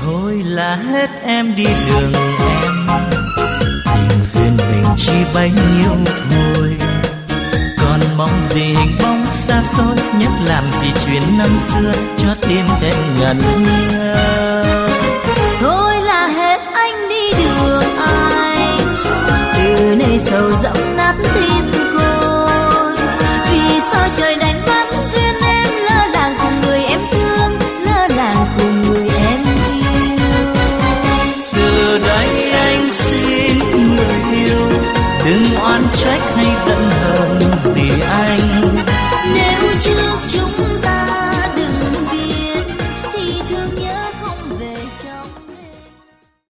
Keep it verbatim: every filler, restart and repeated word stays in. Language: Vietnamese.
Thôi là hết em đi đường em, tình duyên mình chỉ bấy nhiêu thôi. Còn mong gì hình bóng xa xôi, nhất làm gì chuyện năm xưa cho tim thêm ngẩn ngơ. Thôi là hết anh đi đường ai, từ nơi sầu rỗng nát tim cô. Vì sao trời đánh mất duyên em, lỡ làng cùng người em thương, lỡ làng cùng người em yêu. Từ đây anh xin người yêu, đừng oán trách hay